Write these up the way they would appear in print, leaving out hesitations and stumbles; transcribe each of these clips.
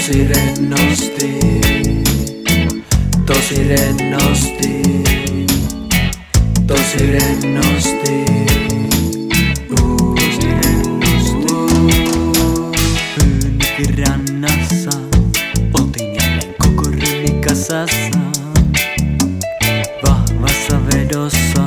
Tosi rennosti, tosi rennosti, tosi rennosti. Pyynikin rannassa, oltiin jälleen koko ryhmi kasassa. Vahvassa vedossa,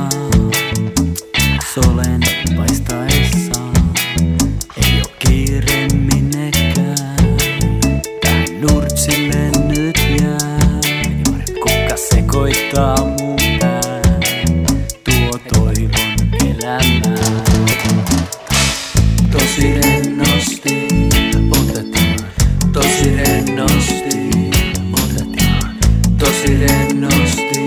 solen paistaessa. Ei oo kiire minnekään, tähän nurtsille nyt jää. Kuka sekoittaa mun pään, tuo toivon elämään. Tosi rennosti, otetaan. Tosi rennosti, otetaan. Tosi rennosti.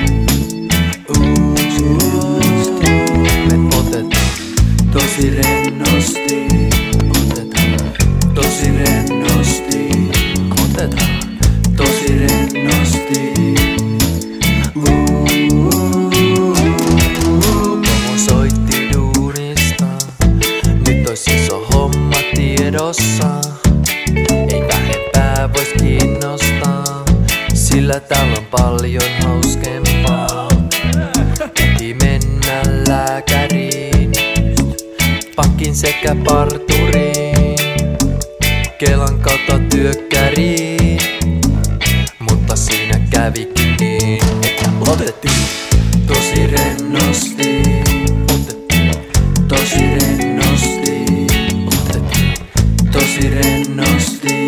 Me otetaan. Tosi rennosti, otetaan. Tosi rennosti, otetaan. Tosi rennosti. Pomo soitti duunista. Nyt ois iso homma tiedossa. Ei vähempää vois kiinnostaa, sillä täällä on paljon hauskempaa. Piti mennä lääkäriin, pakkin sekä parturiin, Kelan kautta työkkäriin. Mutta siinä kävikin niin, että otettiin tosi rennosti. Otettiin tosi rennosti. Otettiin tosi rennosti.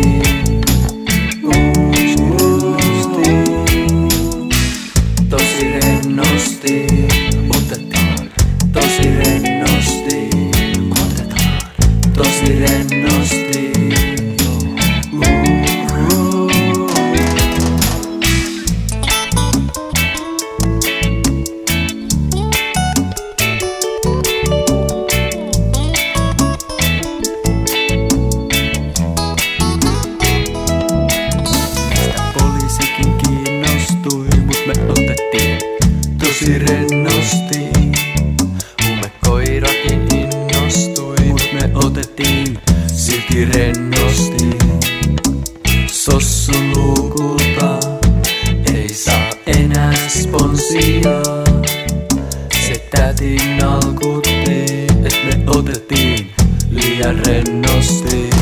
Tosi rennosti. Otetaan tosi rennosti. Otetaan tosi rennosti. Poliisikin kiinnostui, mut me otettiin Tosi rennosti. Huumekoirakin innostui, mut me otettiin silti rennosti. Sossun luukulta ei saa enää sponsia. Se täti nalkutti, et me otettiin liian rennosti.